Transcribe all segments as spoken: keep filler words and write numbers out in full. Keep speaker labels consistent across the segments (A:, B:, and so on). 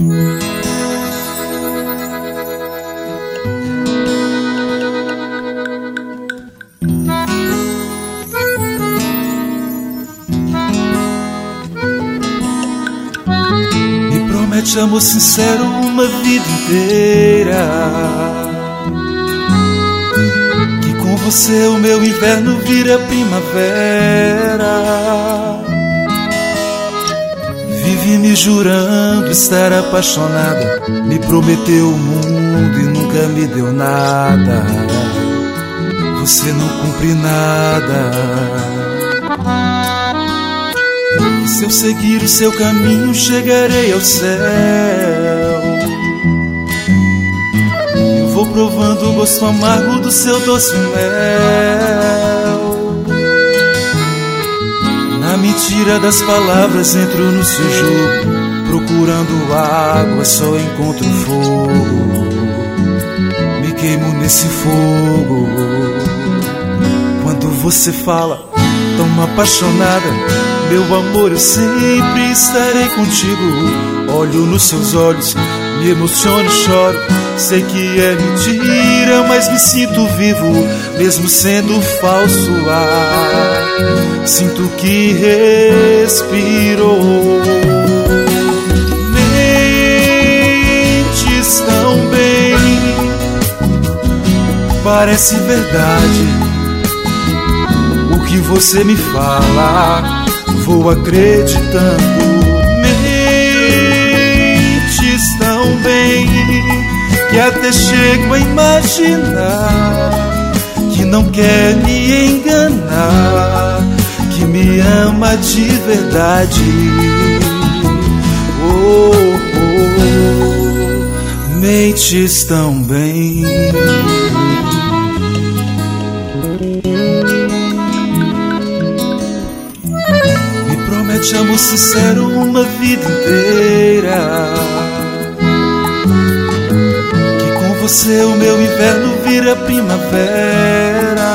A: Me promete amor sincero uma vida inteira, que com você o meu inverno vira primavera. Vive me jurando estar apaixonada, me prometeu o mundo e nunca me deu nada. Você não cumpre nada. E se eu seguir o seu caminho chegarei ao céu. Eu vou provando o gosto amargo do seu doce mel. Na mentira das palavras entro no seu jogo, procurando água só encontro fogo. Me queimo nesse fogo. Quando você fala tão apaixonada, meu amor, eu sempre estarei contigo. Olho nos seus olhos, me emociono e choro. Sei que é mentira, mas me sinto vivo, mesmo sendo falso ar. Sinto que respirou. Mentes tão bem, parece verdade o que você me fala. Vou acreditando. Mentes tão bem que até chego a imaginar que não quer me enganar, que me ama de verdade. Oh, oh, mentes tão bem. Me promete amor sincero uma vida inteira, você o meu inverno vira primavera.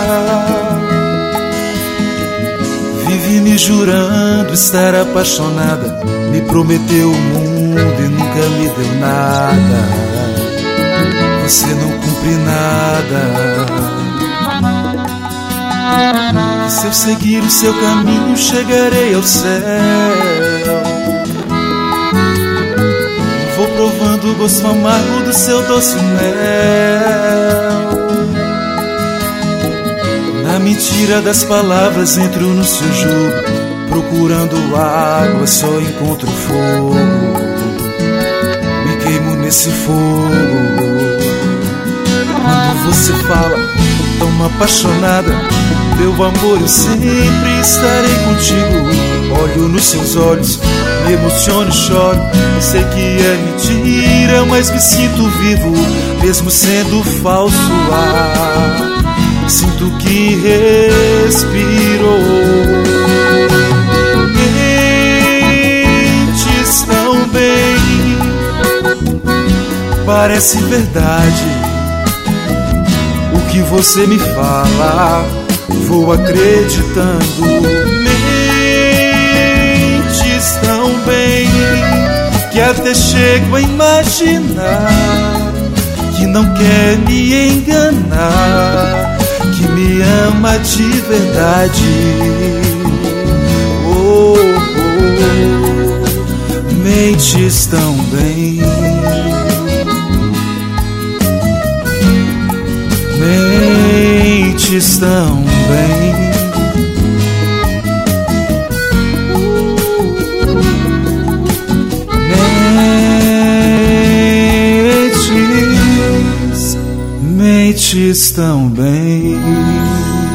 A: Vive me jurando estar apaixonada, me prometeu o mundo e nunca me deu nada. Você não cumpre nada. E se eu seguir o seu caminho chegarei ao céu. Vou provando o gosto amargo do seu doce mel. Na mentira das palavras entro no seu jogo, procurando água só encontro fogo. Me queimo nesse fogo. Quando você fala tão apaixonada, meu amor, eu sempre estarei contigo. Olho nos seus olhos, me emociono e choro. Eu sei que é mentira, mas me sinto vivo, mesmo sendo falso ar. Sinto que respirou. Mentes tão bem, parece verdade o que você me fala. Vou acreditando. Mentes tão bem que até chego a imaginar que não quer me enganar, que me ama de verdade. Oh, oh, mentes tão bem. Mentes tão bem. Mentes, mentes tão bem.